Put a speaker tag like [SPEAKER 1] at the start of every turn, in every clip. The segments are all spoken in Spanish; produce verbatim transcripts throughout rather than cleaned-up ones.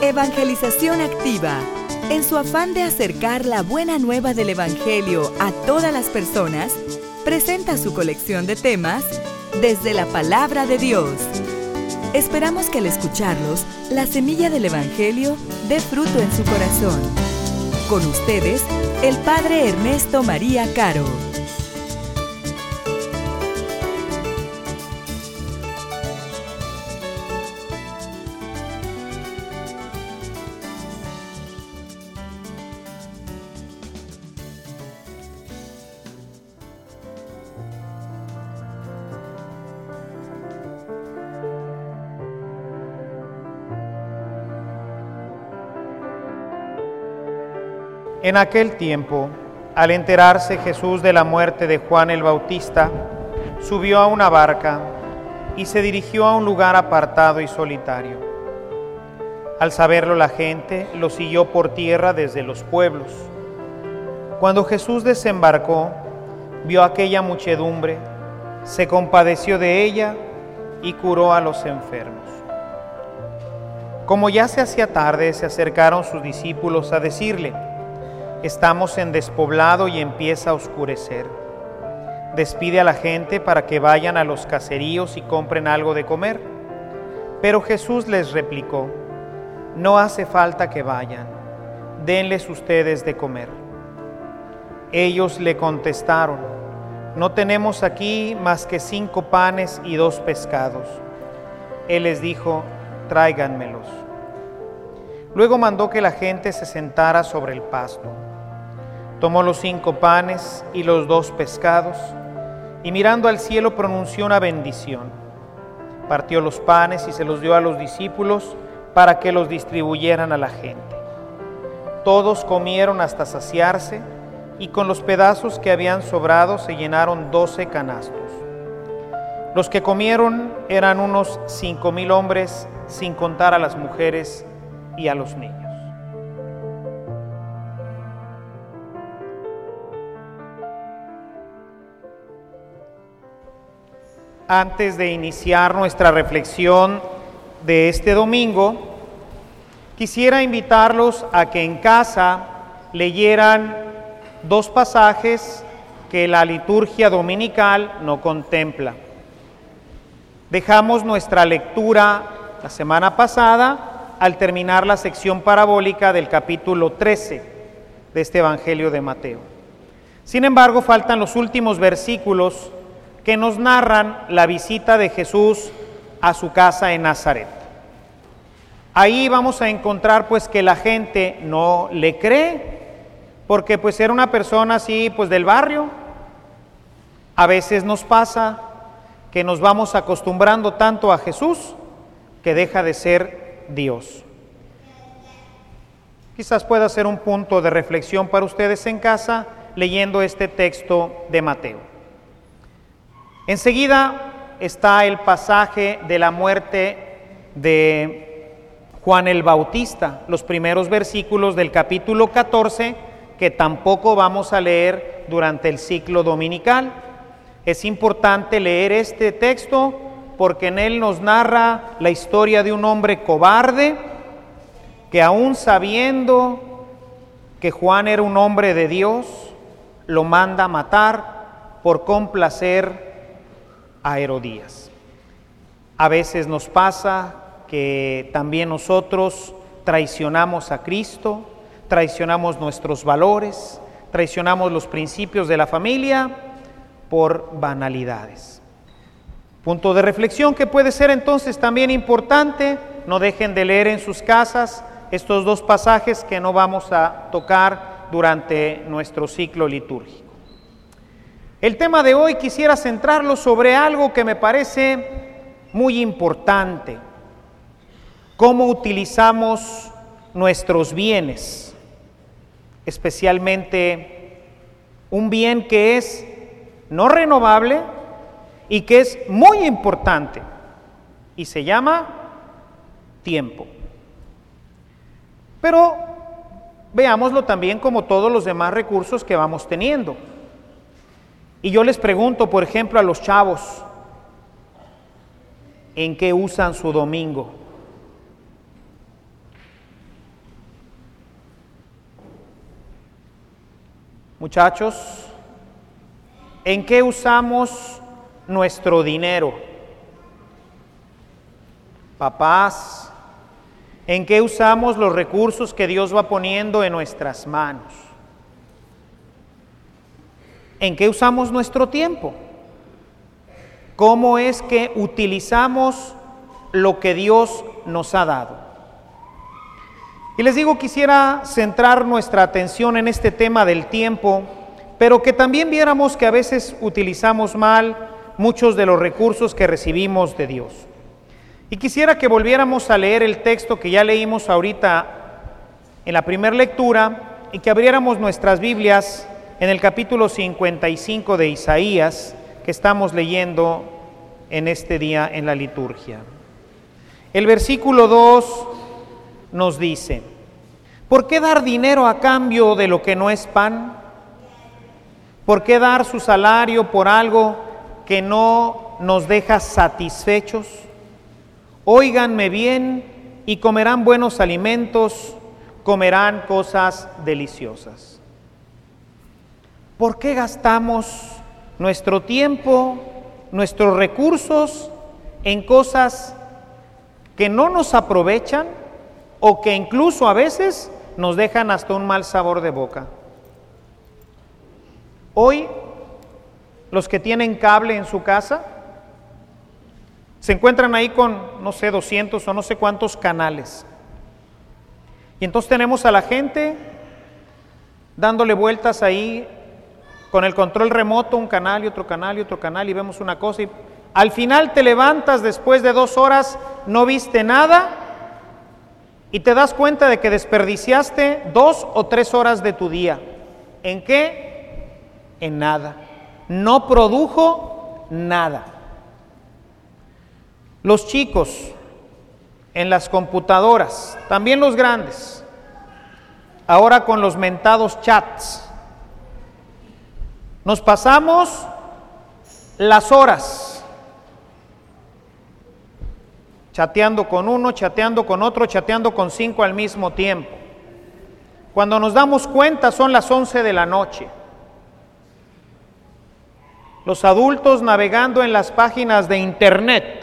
[SPEAKER 1] Evangelización Activa, en su afán de acercar la buena nueva del Evangelio a todas las personas, presenta su colección de temas desde la Palabra de Dios. Esperamos que al escucharlos, la semilla del Evangelio dé fruto en su corazón. Con ustedes, el Padre Ernesto María Caro.
[SPEAKER 2] En aquel tiempo, al enterarse Jesús de la muerte de Juan el Bautista, subió a una barca y se dirigió a un lugar apartado y solitario. Al saberlo la gente, lo siguió por tierra desde los pueblos. Cuando Jesús desembarcó, vio aquella muchedumbre, se compadeció de ella y curó a los enfermos. Como ya se hacía tarde, se acercaron sus discípulos a decirle: estamos en despoblado y empieza a oscurecer. Despide a la gente para que vayan a los caseríos y compren algo de comer. Pero Jesús les replicó: no hace falta que vayan, denles ustedes de comer. Ellos le contestaron: no tenemos aquí más que cinco panes y dos pescados. Él les dijo: tráiganmelos. Luego mandó que la gente se sentara sobre el pasto. Tomó los cinco panes y los dos pescados, y mirando al cielo pronunció una bendición. Partió los panes y se los dio a los discípulos para que los distribuyeran a la gente. Todos comieron hasta saciarse, y con los pedazos que habían sobrado se llenaron doce canastos. Los que comieron eran unos cinco mil hombres, sin contar a las mujeres y a los niños. Antes de iniciar nuestra reflexión de este domingo, quisiera invitarlos a que en casa leyeran dos pasajes que la liturgia dominical no contempla. Dejamos nuestra lectura la semana pasada al terminar la sección parabólica del capítulo trece de este Evangelio de Mateo. Sin embargo, faltan los últimos versículos que nos narran la visita de Jesús a su casa en Nazaret. Ahí vamos a encontrar pues que la gente no le cree, porque pues era una persona así pues del barrio. A veces nos pasa que nos vamos acostumbrando tanto a Jesús que deja de ser Dios. Quizás pueda ser un punto de reflexión para ustedes en casa leyendo este texto de Mateo. Enseguida está el pasaje de la muerte de Juan el Bautista, los primeros versículos del capítulo catorce, que tampoco vamos a leer durante el ciclo dominical. Es importante leer este texto porque en él nos narra la historia de un hombre cobarde que, aún sabiendo que Juan era un hombre de Dios, lo manda matar por complacer a Herodías. A veces nos pasa que también nosotros traicionamos a Cristo, traicionamos nuestros valores, traicionamos los principios de la familia por banalidades. Punto de reflexión que puede ser entonces también importante: no dejen de leer en sus casas estos dos pasajes que no vamos a tocar durante nuestro ciclo litúrgico. El tema de hoy quisiera centrarlo sobre algo que me parece muy importante: cómo utilizamos nuestros bienes, especialmente un bien que es no renovable y que es muy importante, y se llama tiempo. Pero veámoslo también como todos los demás recursos que vamos teniendo. Y yo les pregunto, por ejemplo, a los chavos, ¿en qué usan su domingo? Muchachos, ¿en qué usamos nuestro dinero? Papás, ¿en qué usamos los recursos que Dios va poniendo en nuestras manos? ¿En qué usamos nuestro tiempo? ¿Cómo es que utilizamos lo que Dios nos ha dado? Y les digo, quisiera centrar nuestra atención en este tema del tiempo, pero que también viéramos que a veces utilizamos mal muchos de los recursos que recibimos de Dios. Y quisiera que volviéramos a leer el texto que ya leímos ahorita en la primera lectura y que abriéramos nuestras Biblias en el capítulo cincuenta y cinco de Isaías, que estamos leyendo en este día en la liturgia. El versículo dos nos dice: ¿por qué dar dinero a cambio de lo que no es pan? ¿Por qué dar su salario por algo que no nos deja satisfechos? Óiganme bien y comerán buenos alimentos, comerán cosas deliciosas. ¿Por qué gastamos nuestro tiempo, nuestros recursos en cosas que no nos aprovechan o que incluso a veces nos dejan hasta un mal sabor de boca? Hoy, los que tienen cable en su casa se encuentran ahí con, no sé, doscientos o no sé cuántos canales. Y entonces tenemos a la gente dándole vueltas ahí con el control remoto, un canal y otro canal y otro canal, y vemos una cosa y al final te levantas después de dos horas, no viste nada y te das cuenta de que desperdiciaste dos o tres horas de tu día. ¿En qué? En nada. No produjo nada. Los chicos en las computadoras, también los grandes, ahora con los mentados chats, nos pasamos las horas chateando con uno, chateando con otro, chateando con cinco al mismo tiempo. Cuando nos damos cuenta son las once de la noche. Los adultos navegando en las páginas de internet,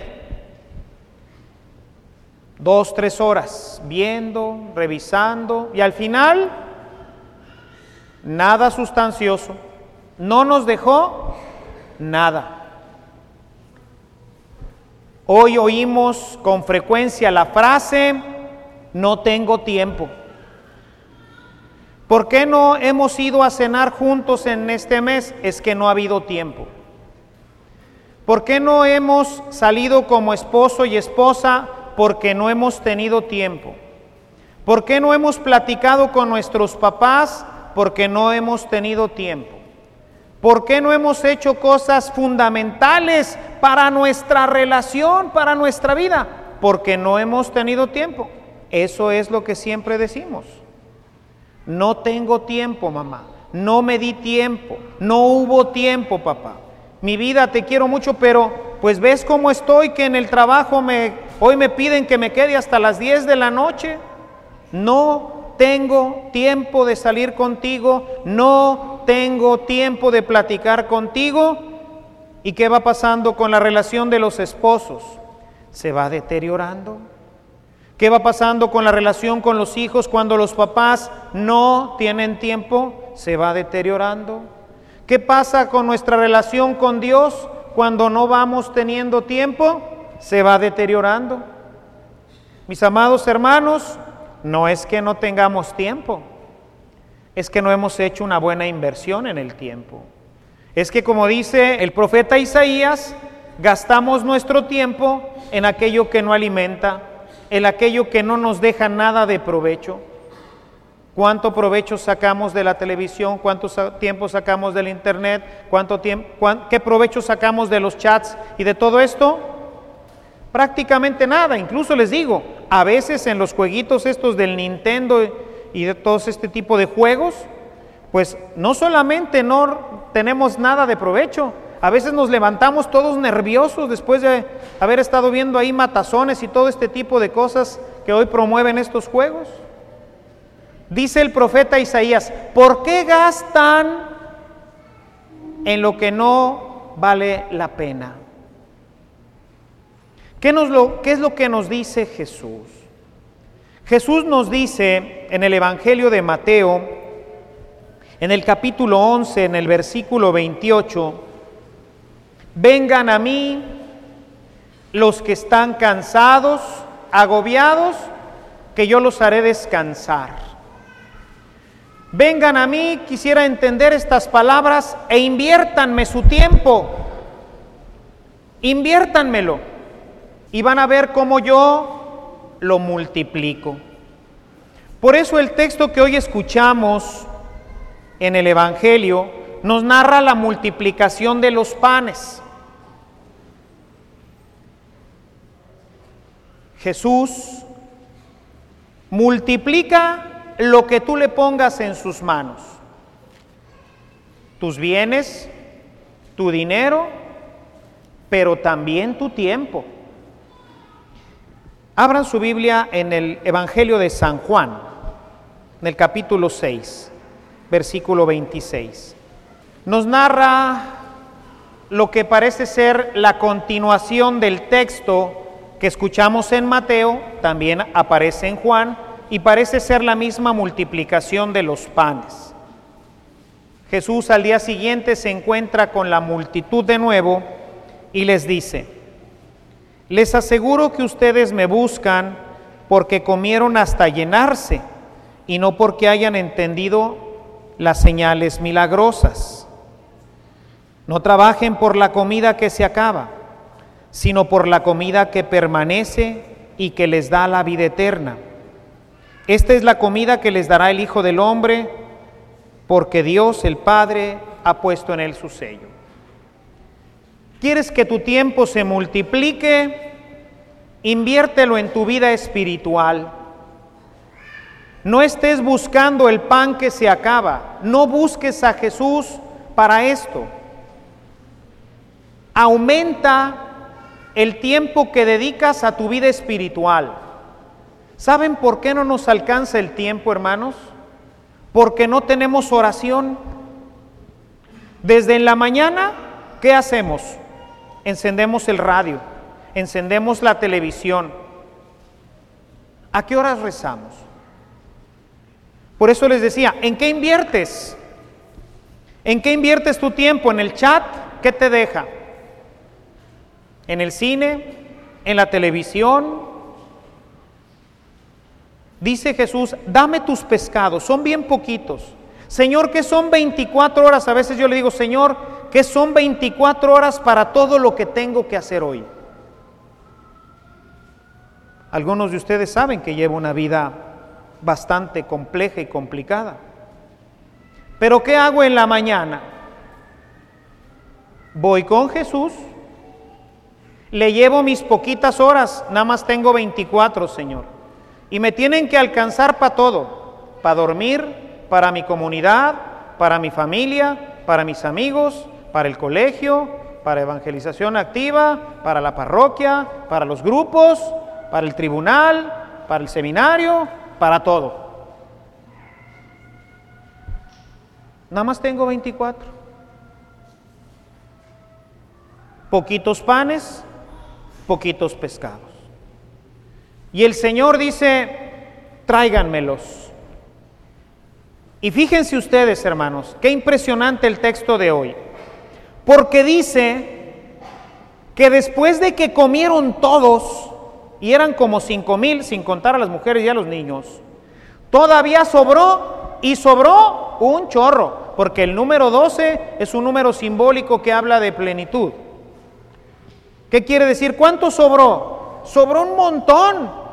[SPEAKER 2] dos, tres horas, viendo, revisando, y al final, nada sustancioso, no nos dejó nada. Hoy oímos con frecuencia la frase, no tengo tiempo. ¿Por qué no hemos ido a cenar juntos en este mes? Es que no ha habido tiempo. ¿Por qué no hemos salido como esposo y esposa? Porque no hemos tenido tiempo. ¿Por qué no hemos platicado con nuestros papás? Porque no hemos tenido tiempo. ¿Por qué no hemos hecho cosas fundamentales para nuestra relación, para nuestra vida? Porque no hemos tenido tiempo. Eso es lo que siempre decimos. No tengo tiempo, mamá. No me di tiempo. No hubo tiempo, papá. Mi vida, te quiero mucho, pero pues ves cómo estoy, que en el trabajo me, hoy me piden que me quede hasta las diez de la noche. No tengo tiempo de salir contigo, no tengo tiempo de platicar contigo. ¿Y qué va pasando con la relación de los esposos? ¿Se va deteriorando? ¿Qué va pasando con la relación con los hijos cuando los papás no tienen tiempo? ¿Se va deteriorando? ¿Qué pasa con nuestra relación con Dios cuando no vamos teniendo tiempo? Se va deteriorando. Mis amados hermanos, no es que no tengamos tiempo, es que no hemos hecho una buena inversión en el tiempo. Es que, como dice el profeta Isaías, gastamos nuestro tiempo en aquello que no alimenta, en aquello que no nos deja nada de provecho. ¿Cuánto provecho sacamos de la televisión? ¿Cuánto tiempo sacamos del internet? ¿Cuánto tiempo, cuán, ¿Qué provecho sacamos de los chats y de todo esto? Prácticamente nada. Incluso les digo, a veces en los jueguitos estos del Nintendo y de todo este tipo de juegos, pues no solamente no tenemos nada de provecho, a veces nos levantamos todos nerviosos después de haber estado viendo ahí matazones y todo este tipo de cosas que hoy promueven estos juegos. Dice el profeta Isaías, ¿por qué gastan en lo que no vale la pena. ¿Qué, nos lo, ¿Qué es lo que nos dice Jesús? Jesús nos dice en el Evangelio de Mateo, en el capítulo once, en el versículo veintiocho, vengan a mí los que están cansados, agobiados, que yo los haré descansar. Vengan a mí, quisiera entender estas palabras, e inviértanme su tiempo, inviértanmelo, y van a ver cómo yo lo multiplico. Por eso el texto que hoy escuchamos en el Evangelio nos narra la multiplicación de los panes. Jesús multiplica lo que tú le pongas en sus manos, tus bienes, tu dinero, pero también tu tiempo. Abran su Biblia en el Evangelio de San Juan, en el capítulo seis, versículo veintiséis. Nos narra lo que parece ser la continuación del texto que escuchamos en Mateo, también aparece en Juan, y parece ser la misma multiplicación de los panes. Jesús al día siguiente se encuentra con la multitud de nuevo y les dice: les aseguro que ustedes me buscan porque comieron hasta llenarse y no porque hayan entendido las señales milagrosas. No trabajen por la comida que se acaba, sino por la comida que permanece y que les da la vida eterna. Esta es la comida que les dará el Hijo del Hombre, porque Dios el Padre ha puesto en él su sello. ¿Quieres que tu tiempo se multiplique? Inviértelo en tu vida espiritual. No estés buscando el pan que se acaba. No busques a Jesús para esto. Aumenta el tiempo que dedicas a tu vida espiritual. ¿Saben por qué no nos alcanza el tiempo, hermanos? Porque no tenemos oración. Desde en la mañana, ¿qué hacemos? Encendemos el radio, encendemos la televisión. ¿A qué horas rezamos? Por eso les decía, ¿en qué inviertes? ¿En qué inviertes tu tiempo? ¿En el chat? ¿Qué te deja? ¿En el cine? ¿En la televisión? Dice Jesús, dame tus pescados, son bien poquitos. Señor, ¿qué son veinticuatro horas? A veces yo le digo, Señor, ¿qué son veinticuatro horas para todo lo que tengo que hacer hoy? Algunos de ustedes saben que llevo una vida bastante compleja y complicada. Pero ¿qué hago en la mañana? Voy con Jesús, le llevo mis poquitas horas, nada más tengo veinticuatro, Señor. Y me tienen que alcanzar para todo, para dormir, para mi comunidad, para mi familia, para mis amigos, para el colegio, para evangelización activa, para la parroquia, para los grupos, para el tribunal, para el seminario, para todo. Nada más tengo veinticuatro. Poquitos panes, poquitos pescados. Y el Señor dice, tráiganmelos. Y fíjense ustedes, hermanos, qué impresionante el texto de hoy. Porque dice que después de que comieron todos, y eran como cinco mil, sin contar a las mujeres y a los niños, todavía sobró, y sobró un chorro, porque el número doce es un número simbólico que habla de plenitud. ¿Qué quiere decir? ¿Cuánto sobró? Sobró un montón.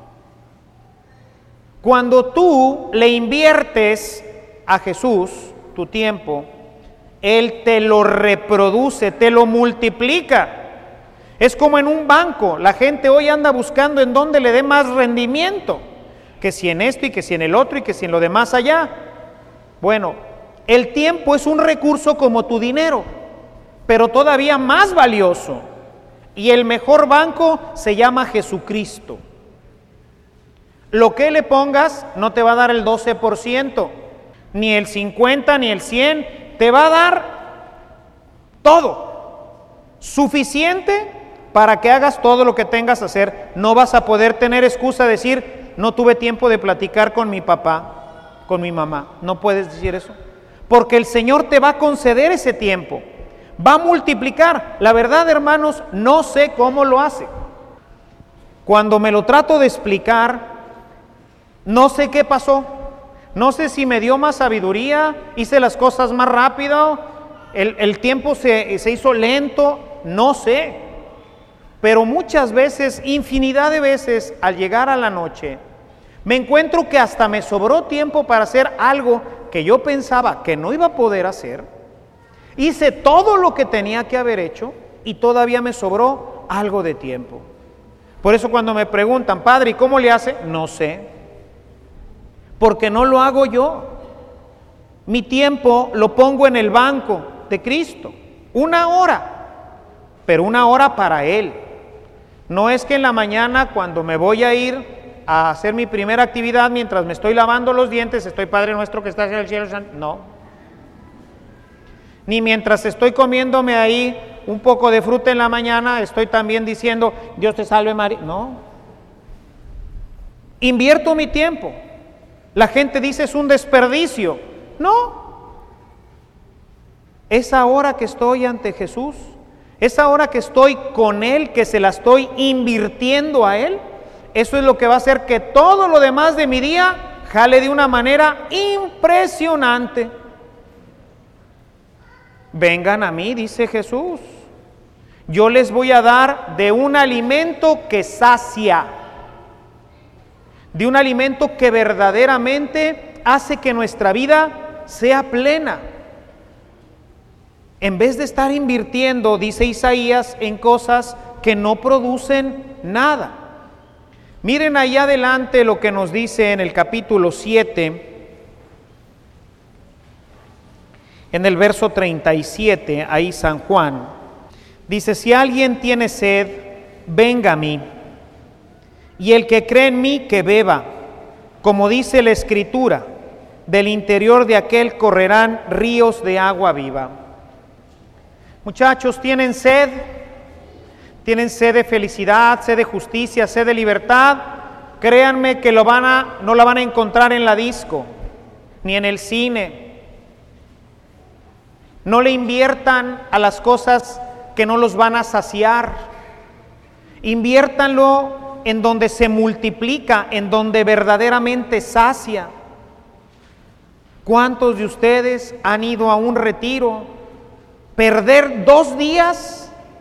[SPEAKER 2] Cuando tú le inviertes a Jesús tu tiempo, Él te lo reproduce, te lo multiplica. Es como en un banco, la gente hoy anda buscando en dónde le dé más rendimiento, que si en esto y que si en el otro y que si en lo demás allá. Bueno, el tiempo es un recurso como tu dinero, pero todavía más valioso. Y el mejor banco se llama Jesucristo. Lo que le pongas no te va a dar el doce por ciento, ni el cincuenta, ni el cien, te va a dar todo. Suficiente para que hagas todo lo que tengas que hacer. No vas a poder tener excusa de decir, no tuve tiempo de platicar con mi papá, con mi mamá. No puedes decir eso. Porque el Señor te va a conceder ese tiempo. Va a multiplicar. La verdad, hermanos, no sé cómo lo hace. Cuando me lo trato de explicar, no sé qué pasó. No sé si me dio más sabiduría, hice las cosas más rápido, el, el tiempo se, se hizo lento, no sé. Pero muchas veces, infinidad de veces, al llegar a la noche, me encuentro que hasta me sobró tiempo para hacer algo que yo pensaba que no iba a poder hacer. Hice todo lo que tenía que haber hecho y todavía me sobró algo de tiempo. Por eso cuando me preguntan, padre, ¿y cómo le hace? No sé, porque no lo hago yo. Mi tiempo lo pongo en el banco de Cristo, una hora, pero una hora para Él. No es que en la mañana cuando me voy a ir a hacer mi primera actividad, mientras me estoy lavando los dientes, estoy Padre nuestro que estás en el cielo, no. Ni mientras estoy comiéndome ahí un poco de fruta en la mañana, estoy también diciendo, Dios te salve María. No. Invierto mi tiempo. La gente dice es un desperdicio. No. Esa hora que estoy ante Jesús, esa hora que estoy con Él, que se la estoy invirtiendo a Él, eso es lo que va a hacer que todo lo demás de mi día jale de una manera impresionante. Vengan a mí, dice Jesús. Yo les voy a dar de un alimento que sacia, de un alimento que verdaderamente hace que nuestra vida sea plena. En vez de estar invirtiendo, dice Isaías, en cosas que no producen nada. Miren ahí adelante lo que nos dice en el capítulo siete, en el verso treinta y siete, ahí San Juan. Dice, si alguien tiene sed, venga a mí, y el que cree en mí, que beba, como dice la Escritura, del interior de aquel correrán ríos de agua viva. Muchachos, ¿tienen sed? ¿Tienen sed de felicidad, sed de justicia, sed de libertad? Créanme que lo van a, no la van a encontrar en la disco, ni en el cine. No le inviertan a las cosas que no los van a saciar. Inviértanlo en donde se multiplica, en donde verdaderamente sacia. ¿Cuántos de ustedes han ido a un retiro? Perder dos días,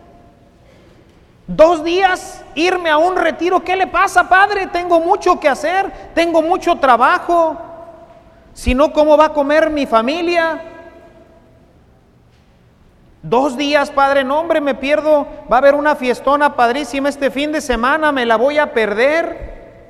[SPEAKER 2] dos días, irme a un retiro. ¿Qué le pasa, padre? Tengo mucho que hacer, tengo mucho trabajo. Si no, ¿cómo va a comer mi familia? Dos días, padre, no hombre, me pierdo, va a haber una fiestona padrísima este fin de semana, me la voy a perder.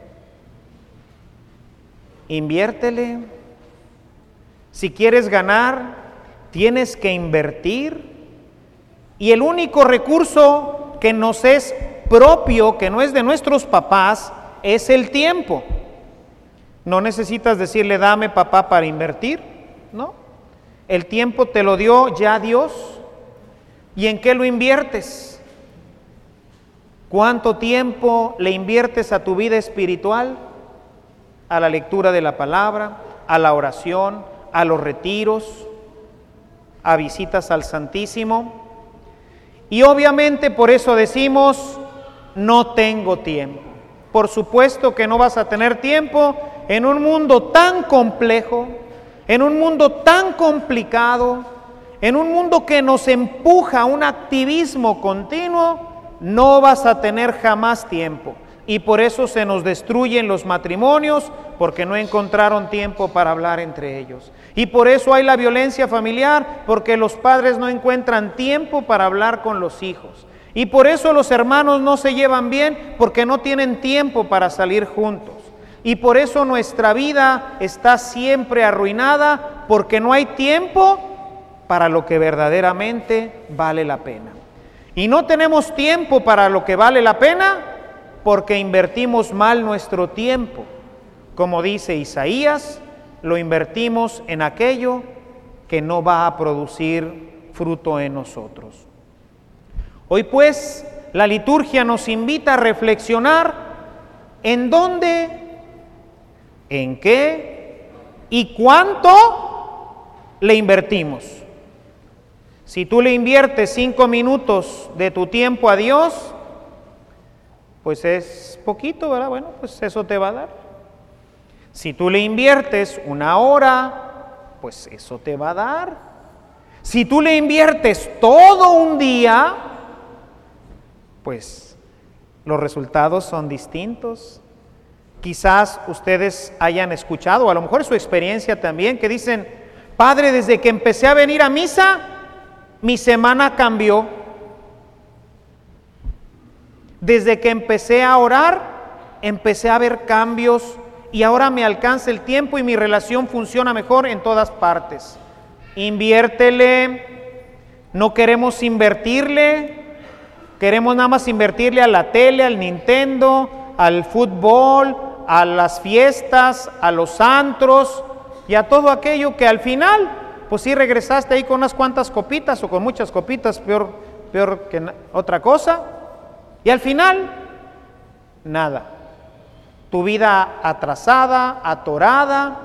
[SPEAKER 2] Inviértele. Si quieres ganar, tienes que invertir. Y el único recurso que nos es propio, que no es de nuestros papás, es el tiempo. No necesitas decirle, dame papá para invertir, ¿no? El tiempo te lo dio ya Dios. ¿Y en qué lo inviertes? ¿Cuánto tiempo le inviertes a tu vida espiritual? A la lectura de la palabra, a la oración, a los retiros, a visitas al Santísimo. Y obviamente por eso decimos, no tengo tiempo. Por supuesto que no vas a tener tiempo en un mundo tan complejo, en un mundo tan complicado, en un mundo que nos empuja a un activismo continuo. No vas a tener jamás tiempo. Y por eso se nos destruyen los matrimonios, porque no encontraron tiempo para hablar entre ellos. Y por eso hay la violencia familiar, porque los padres no encuentran tiempo para hablar con los hijos. Y por eso los hermanos no se llevan bien, porque no tienen tiempo para salir juntos. Y por eso nuestra vida está siempre arruinada, porque no hay tiempo para lo que verdaderamente vale la pena. Y no tenemos tiempo para lo que vale la pena porque invertimos mal nuestro tiempo. Como dice Isaías, lo invertimos en aquello que no va a producir fruto en nosotros. Hoy pues la liturgia nos invita a reflexionar en dónde, en qué y cuánto le invertimos. Si tú le inviertes cinco minutos de tu tiempo a Dios, pues es poquito, ¿verdad? Bueno, pues eso te va a dar. Si tú le inviertes una hora, pues eso te va a dar. Si tú le inviertes todo un día, pues los resultados son distintos. Quizás ustedes hayan escuchado, o a lo mejor es su experiencia también, que dicen: Padre, desde que empecé a venir a misa, mi semana cambió. Desde que empecé a orar, empecé a ver cambios y ahora me alcanza el tiempo y mi relación funciona mejor en todas partes. Inviértele, no queremos invertirle, queremos nada más invertirle a la tele, al Nintendo, al fútbol, a las fiestas, a los antros y a todo aquello que al final, pues sí regresaste ahí con unas cuantas copitas o con muchas copitas, peor, peor que otra cosa. Y al final, nada. Tu vida atrasada, atorada.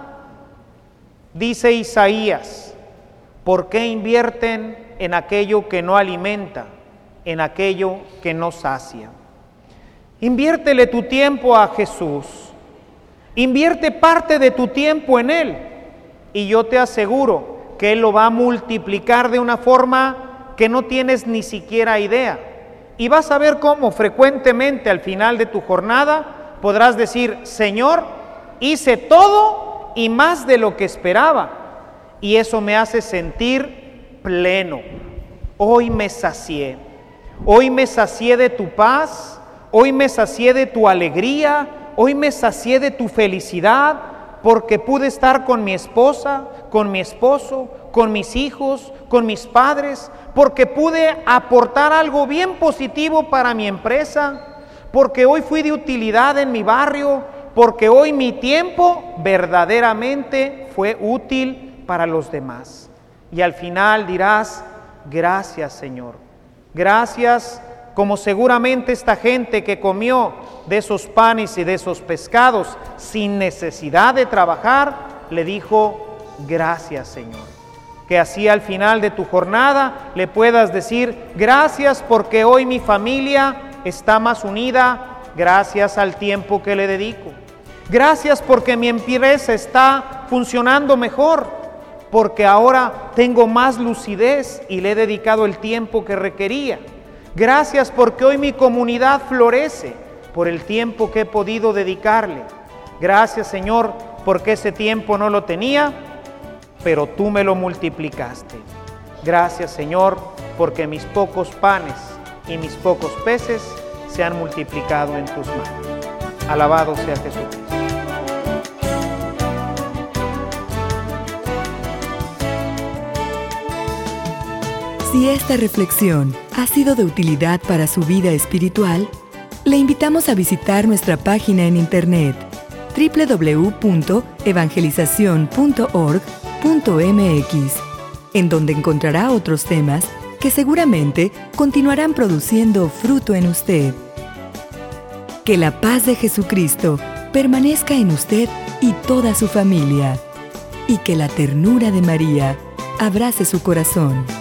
[SPEAKER 2] Dice Isaías: ¿por qué invierten en aquello que no alimenta, en aquello que no sacia? Inviértele tu tiempo a Jesús. Invierte parte de tu tiempo en Él. Y yo te aseguro que Él lo va a multiplicar de una forma que no tienes ni siquiera idea. Y vas a ver cómo frecuentemente al final de tu jornada podrás decir: Señor, hice todo y más de lo que esperaba. Y eso me hace sentir pleno. Hoy me sacié. Hoy me sacié de tu paz. Hoy me sacié de tu alegría. Hoy me sacié de tu felicidad, porque pude estar con mi esposa, con mi esposo, con mis hijos, con mis padres, porque pude aportar algo bien positivo para mi empresa, porque hoy fui de utilidad en mi barrio, porque hoy mi tiempo verdaderamente fue útil para los demás. Y al final dirás: gracias, Señor. Gracias, como seguramente esta gente que comió de esos panes y de esos pescados sin necesidad de trabajar, le dijo: gracias, Señor. Que así al final de tu jornada le puedas decir: gracias porque hoy mi familia está más unida gracias al tiempo que le dedico. Gracias porque mi empresa está funcionando mejor, porque ahora tengo más lucidez y le he dedicado el tiempo que requería. Gracias porque hoy mi comunidad florece por el tiempo que he podido dedicarle. Gracias, Señor, porque ese tiempo no lo tenía, pero tú me lo multiplicaste. Gracias, Señor, porque mis pocos panes y mis pocos peces se han multiplicado en tus manos. Alabado sea Jesucristo.
[SPEAKER 1] Si esta reflexión ha sido de utilidad para su vida espiritual, le invitamos a visitar nuestra página en internet doble u doble u doble u punto evangelización punto org punto m x, en donde encontrará otros temas que seguramente continuarán produciendo fruto en usted. Que la paz de Jesucristo permanezca en usted y toda su familia, y que la ternura de María abrace su corazón.